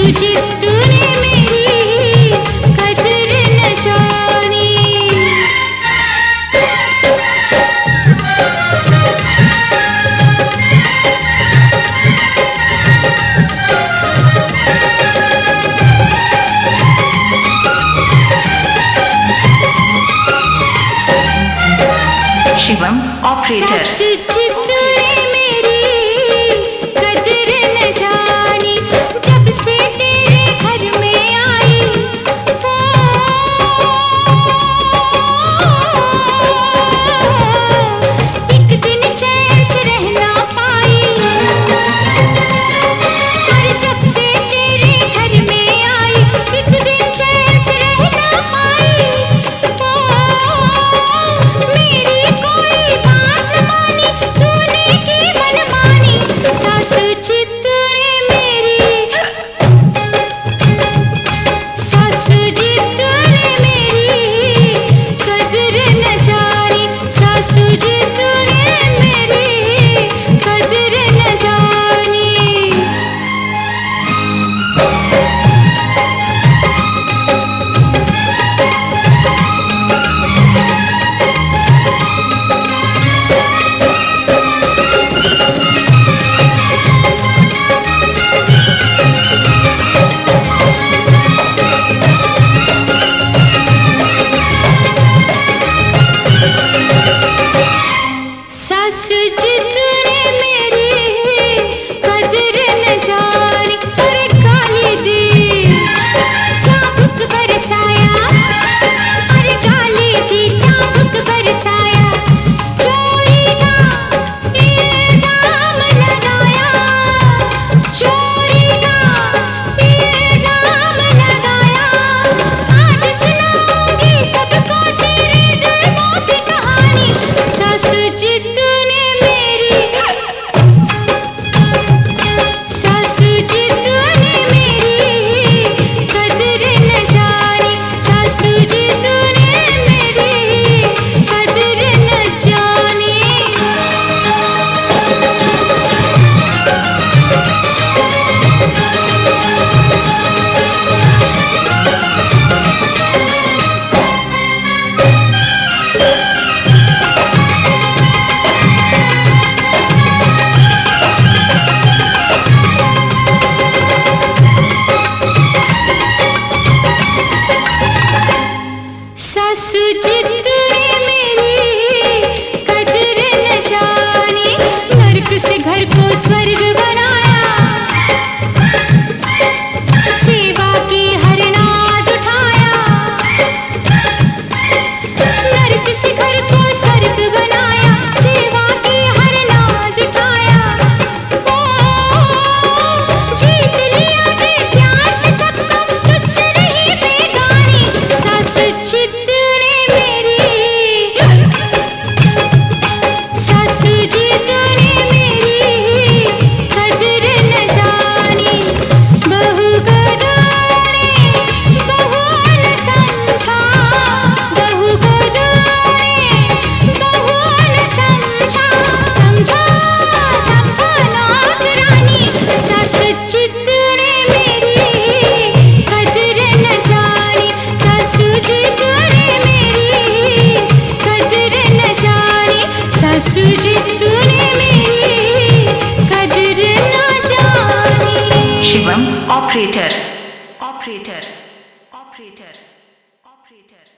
जित तूने मेरी कदर न जानी। शिवम ऑपरेटर। सास जित तूने मेरी कदर न जानी, जब से तेरे घर में आई एक दिन चैन से रह ना पाई। और जब से तेरे घर में आई एक दिन चैन से रह ना पाई। मेरी कोई बात न मानी तूने की मनमानी। सासू जी तूने मेरी, सासू जी तूने मेरी कदर न जानी। सासू जी तूने मेरी कदर न जानी। सासू जी तूने मेरी कदर न जानी। अरे गाली दी चाबुक बरसाया, अरे गाली दी चाबुक बरसाया। चोरी का इल्जाम लगाया, चोरी का इल्जाम लगाया। आज सुनाऊंगी सबको तेरे जुल्मों की कहानी। सासू जी तूने मेरी, सासू जी तूने मेरी कदर न जानी। सासू जी तूने मेरी कदर न जानी। सासू जी तूने मेरी कदर न जानी। नरक से घर को स्वर्ग बनाया, सेवा की हर नाज उठाया। नरक से घर को स्वर्ग बनाया, सेवा की हर नाज उठाया। जीत लिया दे प्यार से सबको, तुझसे रही बेगानी। सासू जी तूने मेरी, सासू जी तूने मेरी कदर न जानी। बहू को तूने बहू न समझा, बहू को तूने बहू न समझा। समझा समझा नौकरानी। सासू जी तूने मेरी कदर न जानी। सासू जी तूने मेरी कदर न जानी। सासू जी तूने मेरी कदर न जानी। Shivam operator. Operator operator operator.